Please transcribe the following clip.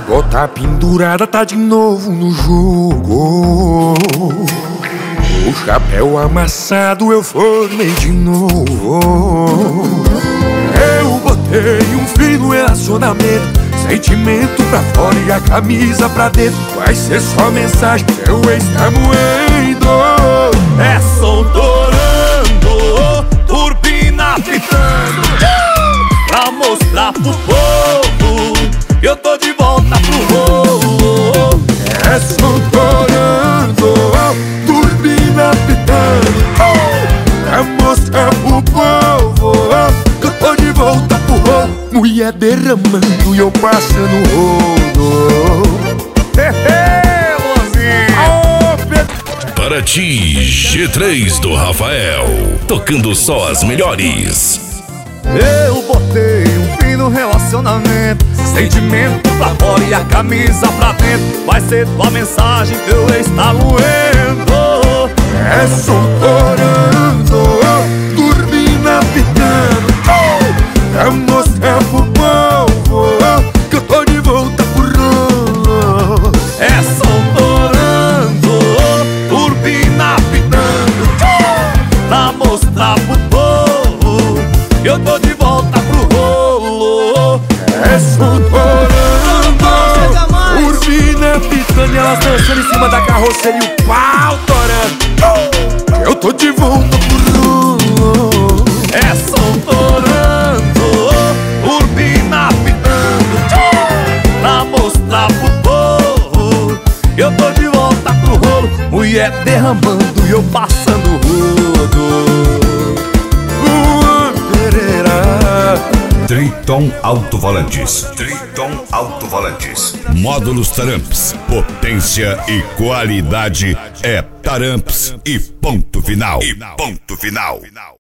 Bota pendurada, tá de novo no jogo. O chapéu amassado eu formei de novo. Eu botei um fim no relacionamento, sentimento pra fora e a camisa pra dentro. Vai ser só mensagem, seu ex tá moendo. É som torando, turbina pitando, pra mostrar pro povo que eu tô de volta pro rolo. É som torando, turbina pitando, pra mostrar pro povo que eu tô de volta pro rolo. Mulher derramando e eu passando rodo. Para ti, G3 do Rafael, tocando só as melhores. Eu botei um fim no relacionamento, sentimento pra fora e a camisa pra dentro. Vai ser tua mensagem, teu ex tá moendo. É som torando, turbina pitando, pra mostrar pro povo que eu tô de volta pro rolo. É som torando, turbina pitando, pra mostrar pro povo que eu tô de volta pro rolo. É som torando, turbina pitando e elas dançando em cima da carroceria e o pau torando. Eu tô de volta pro rolo. É som torando, turbina pitando, pra mostrar pro povo que eu tô de volta pro rolo. Mulher derramando e eu passando rodo. Triton Alto-Volantes. Triton Alto-Volantes. Módulos Taramps. Potência e qualidade é Taramps e ponto final.